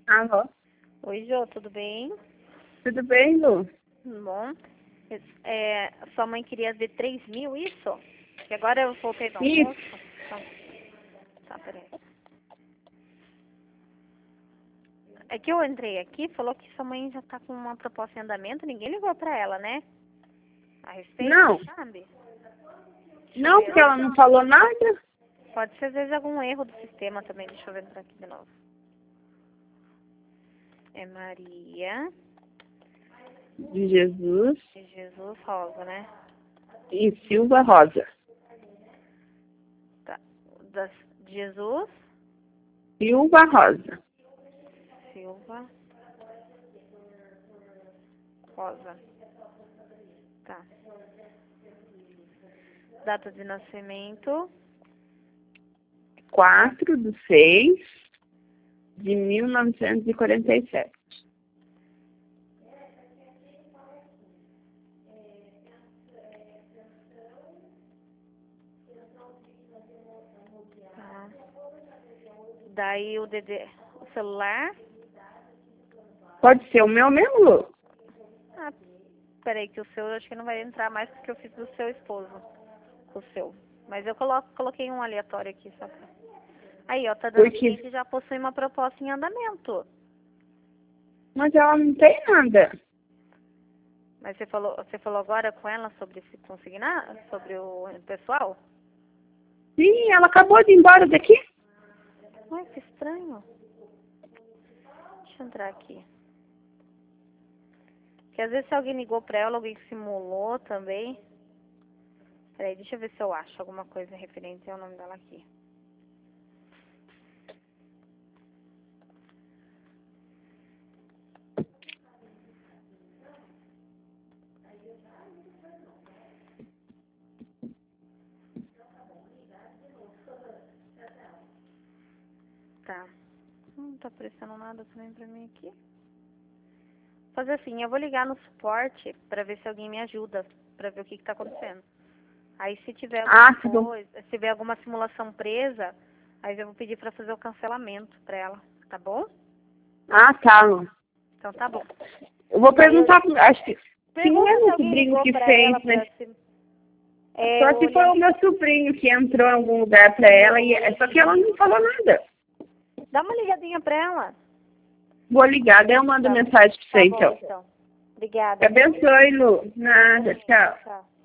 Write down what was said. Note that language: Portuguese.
Alô? Oi, Jô, tudo bem? Tudo bem, Lu? Tudo bom? Sua mãe queria ver 3.000, isso? E agora eu voltei do Isso. almoço. Tá, peraí. É que eu entrei aqui, falou que sua mãe já tá com uma proposta em andamento, ninguém ligou pra ela, né? A respeito, Não. sabe? Não, porque ela não falou nada. Pode ser, às vezes, algum erro do sistema também. Deixa eu entrar aqui de novo. É Maria De Jesus de Jesus Rosa, né? e Silva Rosa. Tá. De Jesus Silva Rosa. Silva Rosa. Tá. Data de nascimento. 4/6/1947. Tá. Daí o celular. Pode ser o meu mesmo, Lu? Ah, peraí, que o seu eu acho que não vai entrar mais porque eu fiz do seu esposo. O seu. Mas eu coloquei um aleatório aqui só pra... Aí, ó, tá dando Porque... que já possui uma proposta em andamento. Mas ela não tem nada. Mas você falou agora com ela sobre se consignar? Sobre o pessoal? Sim, ela acabou de ir embora daqui. Ai, que estranho. Deixa eu entrar aqui. Porque às vezes se alguém ligou pra ela, alguém simulou também. Peraí, deixa eu ver se eu acho alguma coisa referente ao nome dela aqui. Tá. Não tá aparecendo nada também pra mim aqui. Fazer assim, eu vou ligar no suporte pra ver se alguém me ajuda, pra ver o que tá acontecendo. Aí se tiver alguma Tá bom. coisa, se tiver alguma simulação presa, aí eu vou pedir pra fazer o cancelamento pra ela, tá bom? Tá, Lu. Então tá bom. Eu vou perguntar, acho que... Sim, não Pergunta é se meu alguém sobrinho ligou que pra ela fez, pra né? se... Só se foi o meu sobrinho que entrou em algum lugar pra ela, só que ela não falou nada. Dá uma ligadinha pra ela. Vou ligar, daí eu mando Tá, mensagem pra tá você, bom, então. então. Te Obrigada. abençoe, Lu. Nada, tchau. Tchau.